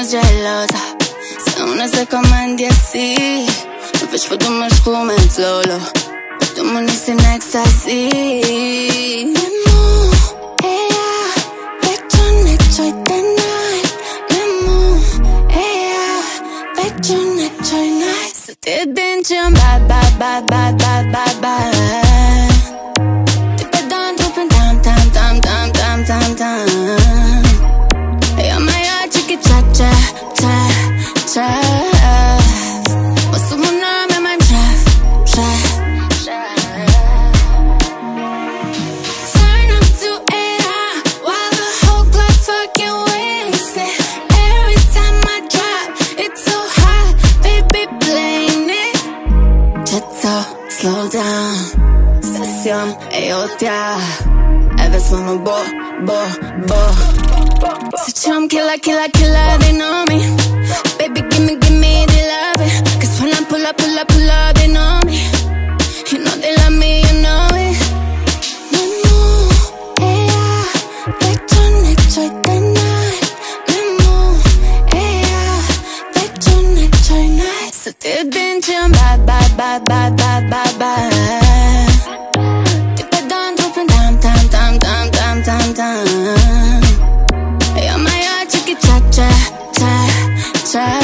gelosa. Se uno se comandi así, veç po du më shku me t'lolo, du më nisin ecstasy. Me mu, e ja, veçon e qoj të naj. Me mu, e ja, veçon e qoj naj. Se ti din që jam bad, bad, bad, bad, bad, bad, bad. Ti pe don trupin tam, tam, tam, tam, tam, tam, tam. Ja ma ja që ki qa, qa, qa, qa. Mosu më në me ma qef, qef, qef. Turn up to it while the whole club fucking wasted. Every time I drop, it's so hot, baby blame it. Qëto, slow down, sesjon e jotja. Edhe s'më bo, bo, bo. Se që I'm killer, killer, killer, they know me. Baby, give me the loving. Cause when I pull up, pull up, pull up, they know me. You know they love me, you know it. Me mu, e ja, veçon e qoj të naj. Me mu, e ja, veçon e qoj naj. Se ti din që jam bad, bad, bad, bad, bad, bad, bad. Ti pe don trupin tam, tam, tam, tam, tam, tam, tam. Ja ma ja që ki qa, qa, qa, qa.